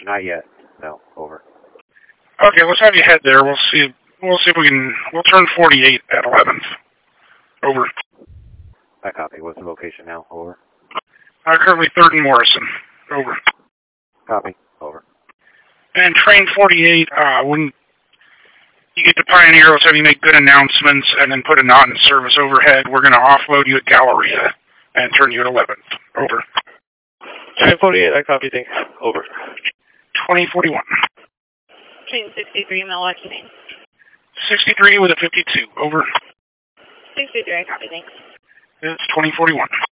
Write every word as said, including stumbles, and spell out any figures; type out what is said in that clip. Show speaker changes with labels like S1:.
S1: Not yet. No. Over.
S2: Okay, let's have you head there. We'll see. We'll see if we can. We'll turn forty-eight at eleventh. Over.
S1: I copy. What's the location now? Over.
S2: Uh, currently third and Morrison. Over.
S1: Copy. Over.
S2: And train forty-eight, uh, when you get to Pioneer, let's have you make good announcements and then put a not in service overhead. We're going to offload you at Galleria and turn you at eleventh. Over.
S3: Train forty-eight, I copy, thanks. Over.
S2: twenty forty-one.
S4: Train sixty-three, Milwaukee, thanks.
S2: sixty-three with a fifty-two. Over.
S4: sixty-three, I copy, thanks.
S2: It's twenty forty-one.